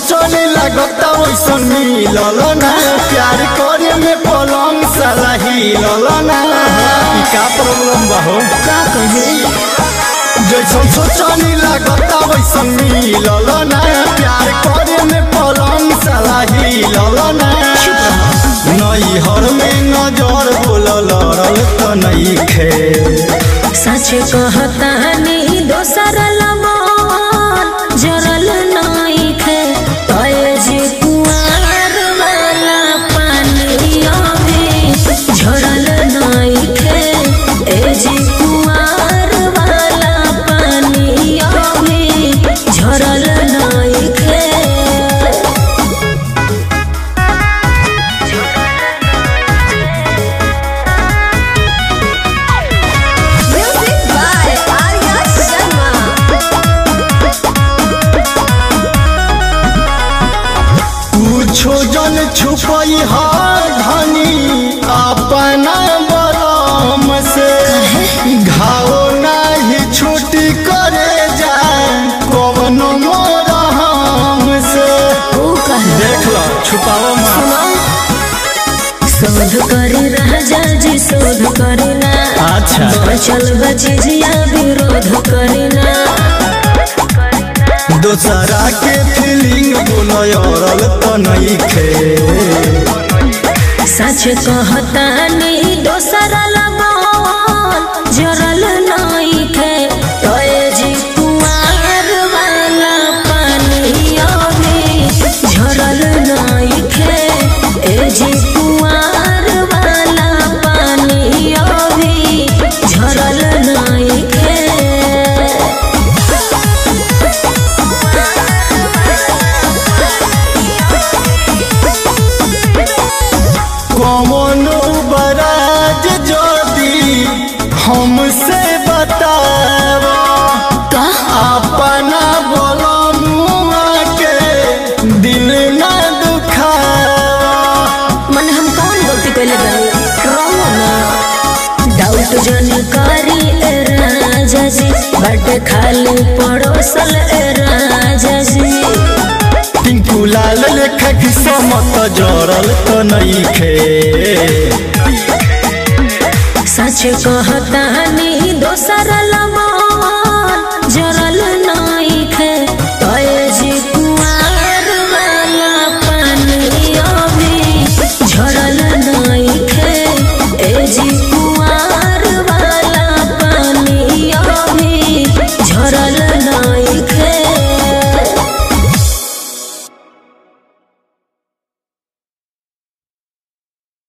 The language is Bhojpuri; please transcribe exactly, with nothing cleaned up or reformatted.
सोचने लगता वैसन मिलल ना प्यार करे में पलंग साला हिलल ना का प्रॉब्लम बा हो का कहे जैसन सोचने लगता वैसन मिलल ना प्यार करे में पलंग साला हिलल ना नई हर में नजर बोल लड़ल तो नहीं खे सच कहता नहीं दोसर लमन जरल नहीं खे कहे जे कुआर वाला पानी अभी झरल नहीं खे ए जे कुआर वाला पानी अभी झरल नहीं खे कुछो जन छुपई है धनी अपना बलम से घाव नहीं छुट्टी करे जाए कवनो मोर हमसे देख लो छुपाओ शोध करे राजा जी शोध करे ना अच्छा बचल बचिजिया विरोध करे ना दोसरा के फीलिंग बोलल तो नहीं खे सच कहता नहीं दोसरा लगन जरल नहीं खे तोए जी कुआर वाला पानी अभी झरल नहीं खे ए जी कुआर वाला पानी अभी झरल नहीं खे कौनो बराज जोदी हमसे बतावा अपना बोलमुआ के दिल ना दुखावा मन हम कौन गलती कैले बानी रहो ना डाउट जन करी ए राजा जी बट खाली पड़ोसल ए राजा जी टिंकू लाल लेखा की समत जरल तो नहीं खे सच कहता नहीं दोसर